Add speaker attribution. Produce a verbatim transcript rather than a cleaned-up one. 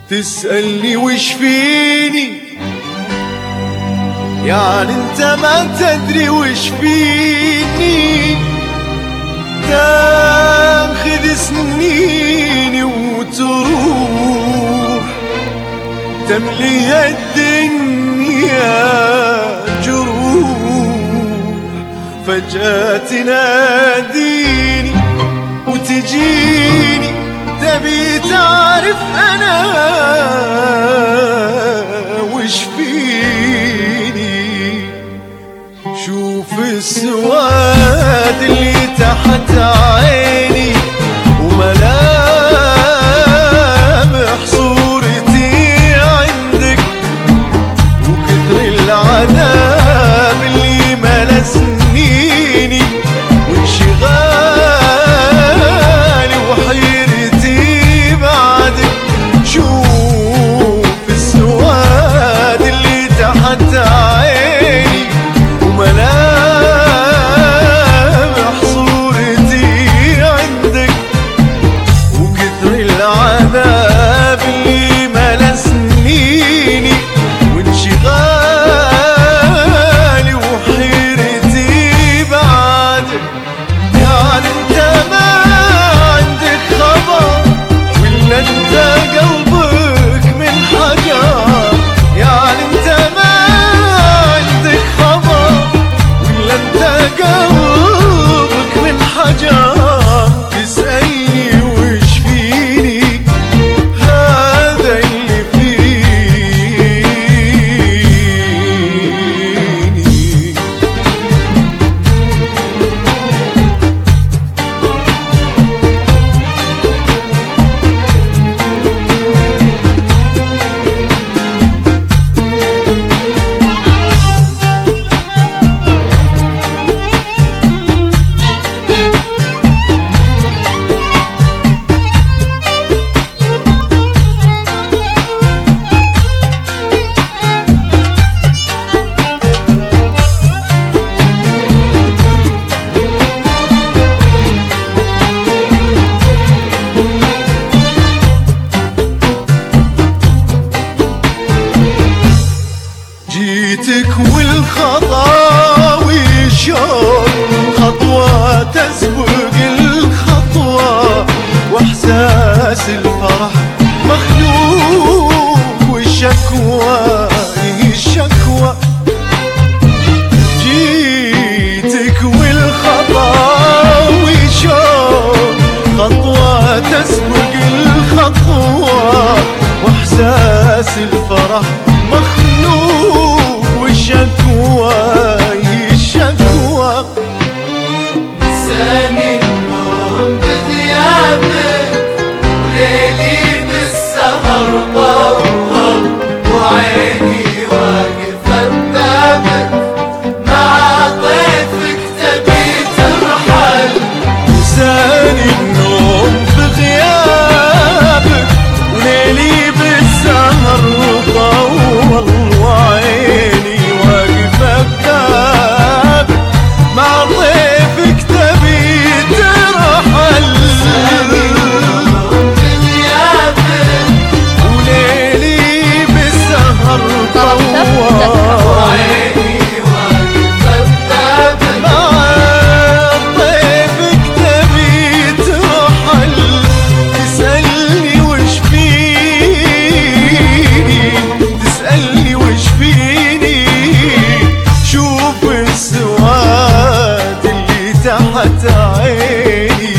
Speaker 1: تسألني وش فيني، يعني انت ما تدري وش فيني. تاخذ سنيني وتروح تملي الدنيا جروح، فجأة تناديني وتجيني تبي تعرف أنا وش فيني. شوف السواد اللي تحت عيني وملامح صورتي عندك، وكثر العذاب اللي ملا سنيني، وانشغالي وحيرتي بعدك. شوف السواد اللي تحت عيني وملامح صورتي عندك، وكثر العذاب اللي ملا سنيني، وانشغالي وحيرتي بعدك. يعني انت ما عندك خبر ولا انت قلبك من حجر، يعني انت ما عندك خبر ولا انت قلبك من حجر. تسألني وش فيني، هذا اللي فيني. جيتك والخطاوي شوق خطوة تسبق الخطوة، واحساس الفرح مخلوق والشكوى هي الشكوى. جيتك والخطاوي شوق خطوة تسبق الخطوة، واحساس الفرح مخلوق والشكوى هي الشكوى.
Speaker 2: سامي النوم بثيابك وليلي بالسهر طول، وعيني واقفة ببابك مع طيفك تبي ترحل.
Speaker 1: سامي النوم بغيابك وليلي بالسهر طول، وعيني واقفة ببابك مع طيفك تبي ترحل. وليلي بالسهر طول،
Speaker 2: وعيني واقفة ببابك
Speaker 1: مع طيفك تبي ترحل. تسألني وش فيني، تسألني وش فيني. شوف السواد اللي تحت عيني